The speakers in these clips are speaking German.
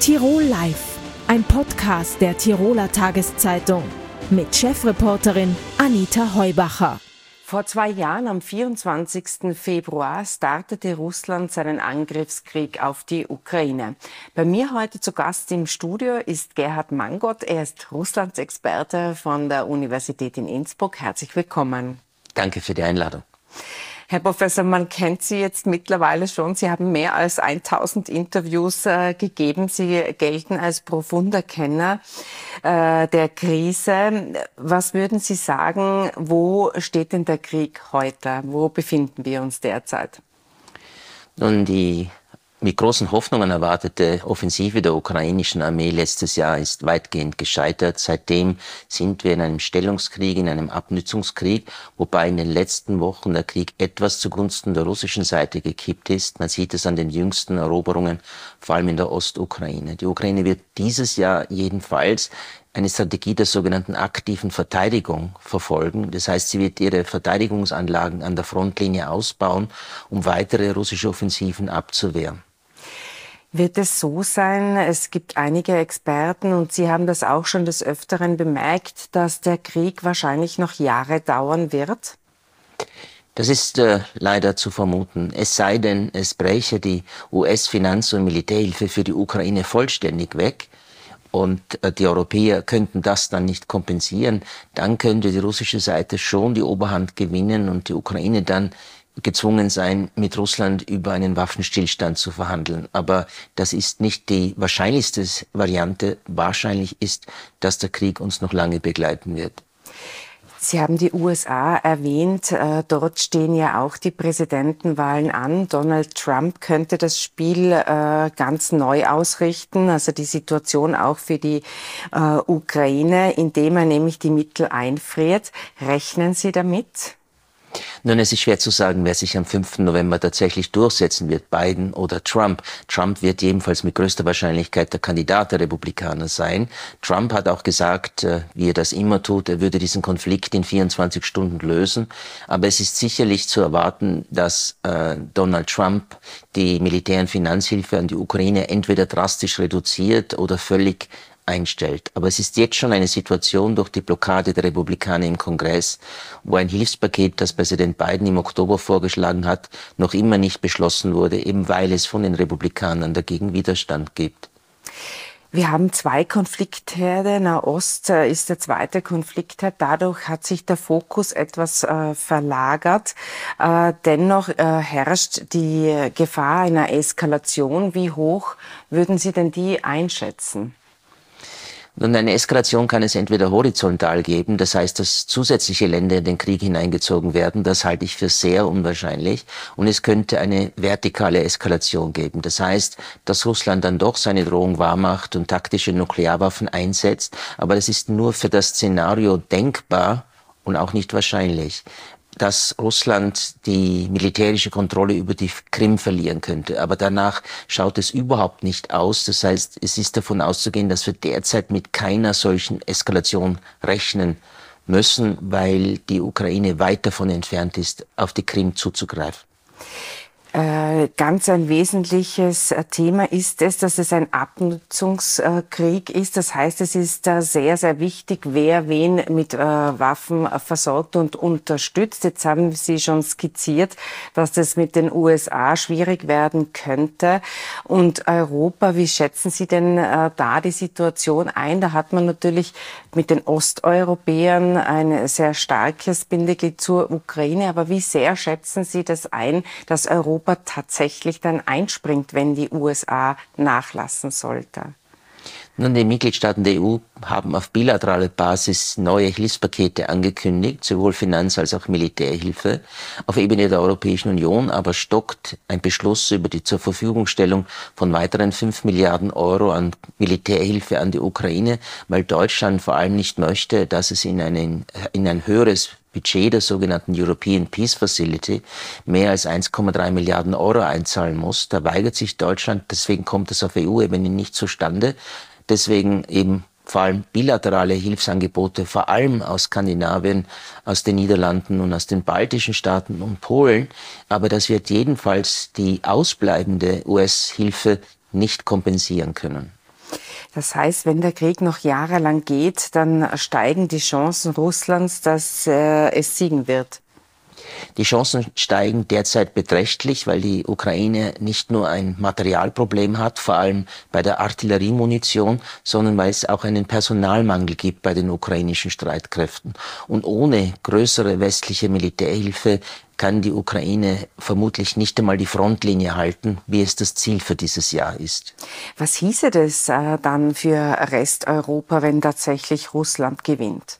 Tirol Live, ein Podcast der Tiroler Tageszeitung mit Chefreporterin Anita Heubacher. Vor 2 Jahren, am 24. Februar, startete Russland seinen Angriffskrieg auf die Ukraine. Bei mir heute zu Gast im Studio ist Gerhard Mangott. Er ist Russlandsexperte von der Universität in Innsbruck. Herzlich willkommen. Danke für die Einladung. Herr Professor, man kennt Sie jetzt mittlerweile schon. Sie haben mehr als 1000 Interviews gegeben. Sie gelten als profunder Kenner der Krise. Was würden Sie sagen, wo steht denn der Krieg heute? Wo befinden wir uns derzeit? Nun, die mit großen Hoffnungen erwartete Offensive der ukrainischen Armee letztes Jahr ist weitgehend gescheitert. Seitdem sind wir in einem Stellungskrieg, in einem Abnutzungskrieg, wobei in den letzten Wochen der Krieg etwas zugunsten der russischen Seite gekippt ist. Man sieht es an den jüngsten Eroberungen, vor allem in der Ostukraine. Die Ukraine wird dieses Jahr jedenfalls eine Strategie der sogenannten aktiven Verteidigung verfolgen. Das heißt, sie wird ihre Verteidigungsanlagen an der Frontlinie ausbauen, um weitere russische Offensiven abzuwehren. Wird es so sein, es gibt einige Experten und Sie haben das auch schon des Öfteren bemerkt, dass der Krieg wahrscheinlich noch Jahre dauern wird? Das ist leider zu vermuten. Es sei denn, es bräche die US-Finanz- und Militärhilfe für die Ukraine vollständig weg und die Europäer könnten das dann nicht kompensieren. Dann könnte die russische Seite schon die Oberhand gewinnen und die Ukraine dann gezwungen sein, mit Russland über einen Waffenstillstand zu verhandeln. Aber das ist nicht die wahrscheinlichste Variante. Wahrscheinlich ist, dass der Krieg uns noch lange begleiten wird. Sie haben die USA erwähnt. Dort stehen ja auch die Präsidentenwahlen an. Donald Trump könnte das Spiel ganz neu ausrichten, also die Situation auch für die Ukraine, indem er nämlich die Mittel einfriert. Rechnen Sie damit? Nun, es ist schwer zu sagen, wer sich am 5. November tatsächlich durchsetzen wird, Biden oder Trump. Trump wird jedenfalls mit größter Wahrscheinlichkeit der Kandidat der Republikaner sein. Trump hat auch gesagt, wie er das immer tut, er würde diesen Konflikt in 24 Stunden lösen. Aber es ist sicherlich zu erwarten, dass Donald Trump die Militär- und Finanzhilfe an die Ukraine entweder drastisch reduziert oder völlig einstellt. Aber es ist jetzt schon eine Situation durch die Blockade der Republikaner im Kongress, wo ein Hilfspaket, das Präsident Biden im Oktober vorgeschlagen hat, noch immer nicht beschlossen wurde, eben weil es von den Republikanern dagegen Widerstand gibt. Wir haben 2 Konfliktherde. Nahost ist der zweite Konfliktherd. Dadurch hat sich der Fokus etwas verlagert. Dennoch herrscht die Gefahr einer Eskalation. Wie hoch würden Sie denn die einschätzen? Nun, eine Eskalation kann es entweder horizontal geben, das heißt, dass zusätzliche Länder in den Krieg hineingezogen werden. Das halte ich für sehr unwahrscheinlich. Und es könnte eine vertikale Eskalation geben. Das heißt, dass Russland dann doch seine Drohung wahrmacht und taktische Nuklearwaffen einsetzt. Aber das ist nur für das Szenario denkbar und auch nicht wahrscheinlich, dass Russland die militärische Kontrolle über die Krim verlieren könnte. Aber danach schaut es überhaupt nicht aus. Das heißt, es ist davon auszugehen, dass wir derzeit mit keiner solchen Eskalation rechnen müssen, weil die Ukraine weit davon entfernt ist, auf die Krim zuzugreifen. Ganz ein wesentliches Thema ist es, dass es ein Abnutzungskrieg ist. Das heißt, es ist sehr, sehr wichtig, wer wen mit Waffen versorgt und unterstützt. Jetzt haben Sie schon skizziert, dass das mit den USA schwierig werden könnte. Und Europa, wie schätzen Sie denn da die Situation ein? Da hat man natürlich mit den Osteuropäern ein sehr starkes Bindeglied zur Ukraine. Aber wie sehr schätzen Sie das ein, dass Europa tatsächlich dann einspringt, wenn die USA nachlassen sollte? Nun, die Mitgliedstaaten der EU haben auf bilateraler Basis neue Hilfspakete angekündigt, sowohl Finanz- als auch Militärhilfe. Auf Ebene der Europäischen Union aber stockt ein Beschluss über die Zurverfügungstellung von weiteren 5 Milliarden Euro an Militärhilfe an die Ukraine, weil Deutschland vor allem nicht möchte, dass es in ein höheres Budget der sogenannten European Peace Facility mehr als 1,3 Milliarden Euro einzahlen muss. Da weigert sich Deutschland, deswegen kommt es auf EU-Ebene nicht zustande. Deswegen eben vor allem bilaterale Hilfsangebote, vor allem aus Skandinavien, aus den Niederlanden und aus den baltischen Staaten und Polen. Aber das wird jedenfalls die ausbleibende US-Hilfe nicht kompensieren können. Das heißt, wenn der Krieg noch jahrelang geht, dann steigen die Chancen Russlands, dass es siegen wird. Die Chancen steigen derzeit beträchtlich, weil die Ukraine nicht nur ein Materialproblem hat, vor allem bei der Artilleriemunition, sondern weil es auch einen Personalmangel gibt bei den ukrainischen Streitkräften. Und ohne größere westliche Militärhilfe kann die Ukraine vermutlich nicht einmal die Frontlinie halten, wie es das Ziel für dieses Jahr ist. Was hieße das dann für Resteuropa, wenn tatsächlich Russland gewinnt?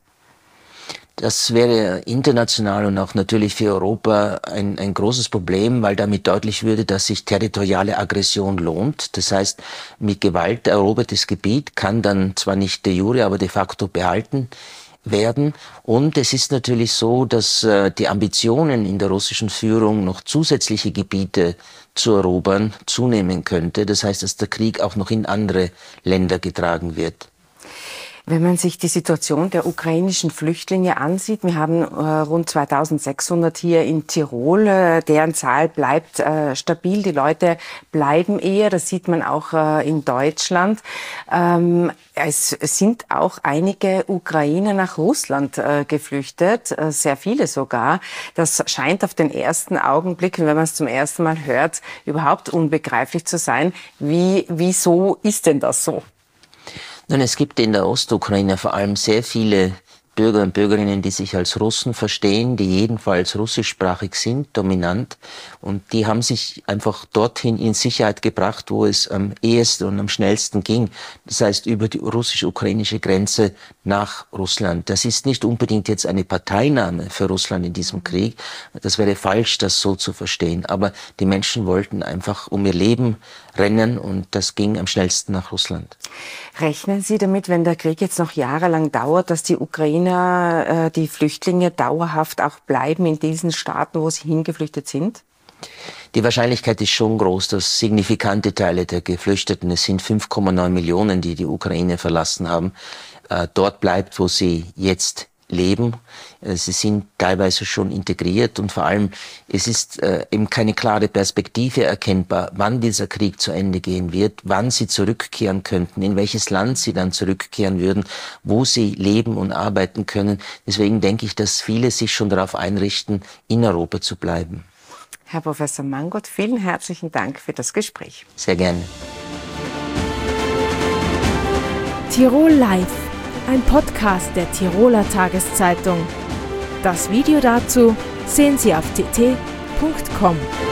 Das wäre international und auch natürlich für Europa ein großes Problem, weil damit deutlich würde, dass sich territoriale Aggression lohnt. Das heißt, mit Gewalt erobertes Gebiet kann dann zwar nicht de jure, aber de facto behalten werden. Und es ist natürlich so, dass die Ambitionen in der russischen Führung, noch zusätzliche Gebiete zu erobern, zunehmen könnte. Das heißt, dass der Krieg auch noch in andere Länder getragen wird. Wenn man sich die Situation der ukrainischen Flüchtlinge ansieht, wir haben rund 2600 hier in Tirol, deren Zahl bleibt stabil, die Leute bleiben eher, das sieht man auch in Deutschland. Es sind auch einige Ukrainer nach Russland geflüchtet, sehr viele sogar. Das scheint auf den ersten Augenblick, wenn man es zum ersten Mal hört, überhaupt unbegreiflich zu sein. Wieso ist denn das so? Nun, es gibt in der Ostukraine vor allem sehr viele Bürger und Bürgerinnen, die sich als Russen verstehen, die jedenfalls russischsprachig sind, dominant. Und die haben sich einfach dorthin in Sicherheit gebracht, wo es am ehesten und am schnellsten ging. Das heißt, über die russisch-ukrainische Grenze nach Russland. Das ist nicht unbedingt jetzt eine Parteinahme für Russland in diesem Krieg. Das wäre falsch, das so zu verstehen. Aber die Menschen wollten einfach um ihr Leben rennen und das ging am schnellsten nach Russland. Rechnen Sie damit, wenn der Krieg jetzt noch jahrelang dauert, dass die Ukrainer, die Flüchtlinge dauerhaft auch bleiben in diesen Staaten, wo sie hingeflüchtet sind? Die Wahrscheinlichkeit ist schon groß, dass signifikante Teile der Geflüchteten, es sind 5,9 Millionen, die die Ukraine verlassen haben, dort bleibt, wo sie jetzt leben. Sie sind teilweise schon integriert und vor allem, es ist eben keine klare Perspektive erkennbar, wann dieser Krieg zu Ende gehen wird, wann sie zurückkehren könnten, in welches Land sie dann zurückkehren würden, wo sie leben und arbeiten können. Deswegen denke ich, dass viele sich schon darauf einrichten, in Europa zu bleiben. Herr Professor Mangold, vielen herzlichen Dank für das Gespräch. Sehr gerne. Tirol Live, ein Podcast der Tiroler Tageszeitung. Das Video dazu sehen Sie auf tt.com.